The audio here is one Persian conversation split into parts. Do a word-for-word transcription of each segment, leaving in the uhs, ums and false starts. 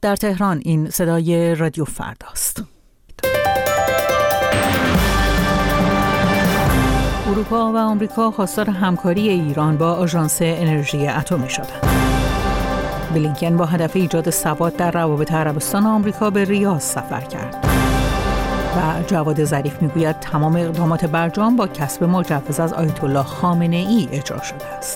در تهران این صدای رادیو فرداست. اروپا و آمریکا خواستار همکاری ایران با آژانس انرژی اتمی شدند. بلینکن با هدف ایجاد ثبات در روابط عربستان و آمریکا به ریاض سفر کرد. و جواد ظریف میگوید تمام اقدامات برجام با کسب مجوز از آیت الله خامنه ای اجرا شده است.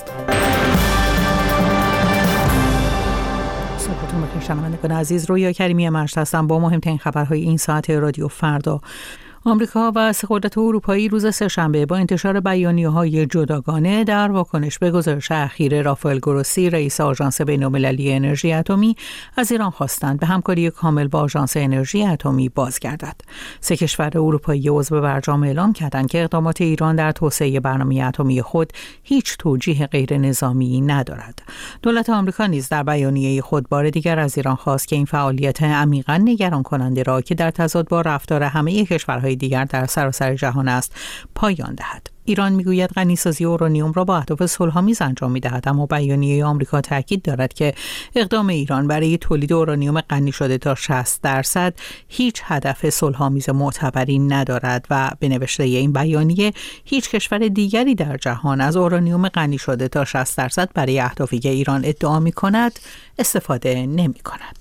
صبحتون بخیر شنوندگان عزیز، رویا کریمی مجد هستم با مهمترین خبرهای این ساعت رادیو فردا. آمریکا و سه قدرت اروپایی روز سه‌شنبه با انتشار بیانیه‌های جداگانه در واکنش به گزارش اخیر رافائل گروسی رئیس آژانس بین‌المللی انرژی اتمی از ایران خواستند به همکاری کامل با آژانس انرژی اتمی بازگردد. سه کشور اروپایی عضو برجام اعلام کردند که اقدامات ایران در توسعه برنامه اتمی خود هیچ توجیه غیر نظامی ندارد. دولت آمریکا نیز در بیانیه خود بار دیگر از ایران خواست که این فعالیت عمیقاً نگران کننده را که در تضاد با رفتار همه کشورهای دیگر در سراسر جهان است پایان دهد. ایران میگوید غنیسازی اورانیوم را با اهداف صلح‌آمیز انجام می‌دهد، اما بیانیه آمریکا تاکید دارد که اقدام ایران برای تولید اورانیوم غنی شده تا شصت درصد هیچ هدف صلح‌آمیز معتبری ندارد و به نوشته این بیانیه هیچ کشور دیگری در جهان از اورانیوم غنی شده تا شصت درصد برای اهدافی که ایران ادعا می‌کند استفاده نمی‌کند.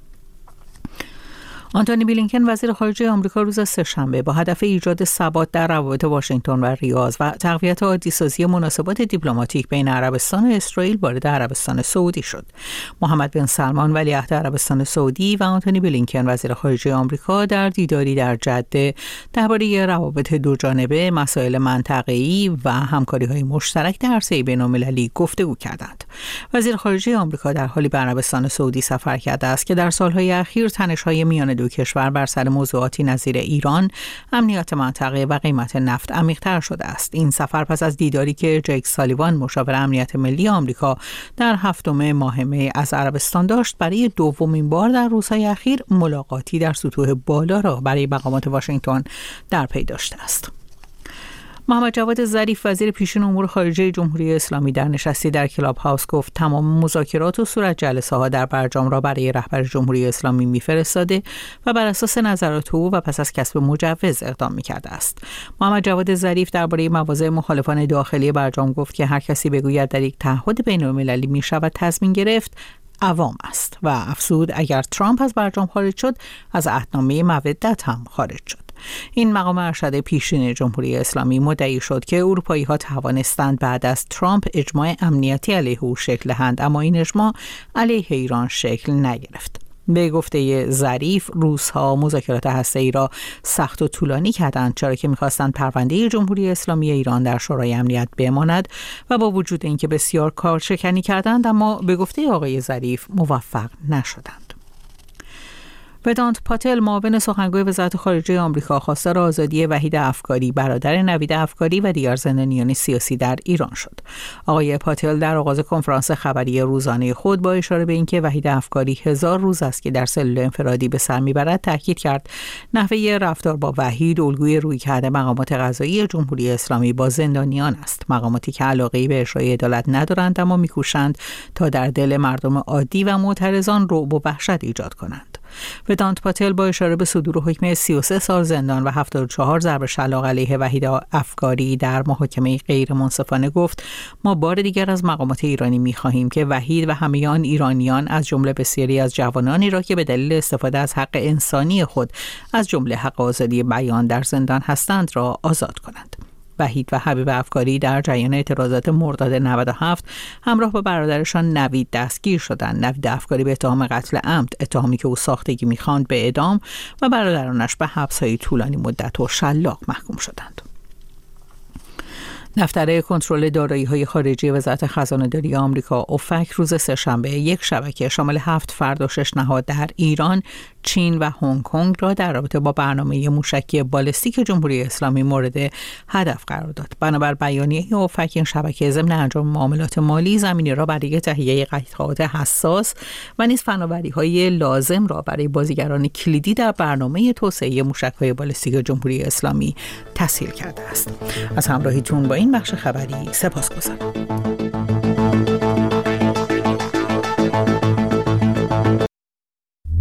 آنتونی بلینکن وزیر خارجه آمریکا روز سه‌شنبه با هدف ایجاد ثبات در روابط واشنگتن و ریاض و تقویت عادی‌سازی مناسبات دیپلماتیک بین عربستان و اسرائیل وارد عربستان سعودی شد. محمد بن سلمان ولیعهد عربستان سعودی و آنتونی بلینکن وزیر خارجه آمریکا در دیداری در جده درباره روابط دوجانبه، مسائل منطقه‌ای و همکاری‌های مشترک در عرصه بین‌المللی گفتگو کردند. وزیر خارجه آمریکا در حالی به عربستان سعودی سفر کرده است که در سال‌های اخیر تنش‌های میان دو کشور بر سر موضوعاتی نظیر ایران، امنیت منطقه و قیمت نفت عمیق‌تر شده است. این سفر پس از دیداری که جیک سالیوان مشاور امنیت ملی آمریکا در هفتم ماه می از عربستان داشت، برای دومین بار در روزهای اخیر ملاقاتی در سطوح بالا را برای مقامات واشنگتن در پی داشته است. محمد جواد ظریف وزیر پیشین امور خارجه جمهوری اسلامی در نشستی در کلاب هاوس گفت تمام مذاکرات و صورت جلسه ها در برجام را برای رهبر جمهوری اسلامی میفرستاده و بر اساس نظرات او و پس از کسب مجوز اقدام میکرده است. محمد جواد ظریف درباره مواضع مخالفان داخلی برجام گفت که هر کسی بگوید در یک تعهد بین‌المللی میشود تضمین گرفت عوام است و افزود اگر ترامپ از برجام خارج شد از عهدنامه مودت هم خارج شد. این مقام ارشد پیشین جمهوری اسلامی مدعی شد که اروپایی ها توانستند بعد از ترامپ اجماع امنیتی علیه او شکل دهند، اما این اجماع علیه ایران شکل نگرفت. به گفته ظریف، روس‌ها مذاکرات هسته‌ای را سخت و طولانی کردند چرا که می‌خواستند پرونده جمهوری اسلامی ایران در شورای امنیت بماند و با وجود اینکه بسیار کارشکنی کردند اما به گفته آقای ظریف موفق نشدند. ودانت پاتل معاون سخنگوی وزارت خارجه آمریکا خواستار آزادی وحید افکاری برادر نوید افکاری و دیگر زندانیان سیاسی در ایران شد. آقای پاتل در آغاز کنفرانس خبری روزانه خود با اشاره به اینکه وحید افکاری هزار روز است که در سلول انفرادی به سر میبرد تاکید کرد نحوه رفتار با وحید الگوی رویکرد مقامات قضایی جمهوری اسلامی با زندانیان است، مقاماتی که علاقه‌ای به اجرای عدالت ندارند اما میکوشند تا در دل مردم عادی و معترضان رعب و وحشت ایجاد کنند. ودانت پاتل با اشاره به صدور حکم سی و سه سال زندان و هفتاد و چهار ضرب شلاق علیه وحید افکاری در محاکمه غیر منصفانه گفت ما بار دیگر از مقامات ایرانی می‌خواهیم که وحید و همه آن ایرانیان از جمله بسیاری از جوانانی را که به دلیل استفاده از حق انسانی خود از جمله حق آزادی بیان در زندان هستند را آزاد کنند. وحید و حبیب افکاری در جریان اعتراضات مرداد نود و هفت همراه با برادرشان نوید دستگیر شدند. نوید افکاری به اتهام قتل عمد، اتهامی که او ساختگی می‌خواند، به اعدام و برادرانش به حبس‌های طولانی مدت و شلاق محکوم شدند. دفتر کنترل دارایی‌های خارجی وزارت خزانه‌داری آمریکا اوفک روز سه‌شنبه یک شبکه شامل هفت فرد و شش نهاد در ایران، چین و هنگ کنگ را در رابطه با برنامه موشکی بالستیک جمهوری اسلامی مورد هدف قرار داد. بنابر بیانیه اوفک این شبکه ضمن انجام معاملات مالی زمینی را برای تهیه قطعات حساس و نیز فناوری‌های لازم را برای بازیگران کلیدی در برنامه توسعه موشک‌های بالستیک جمهوری اسلامی تسهیل کرده است. از همراهیتون با این بخش خبری سپاسگزارم.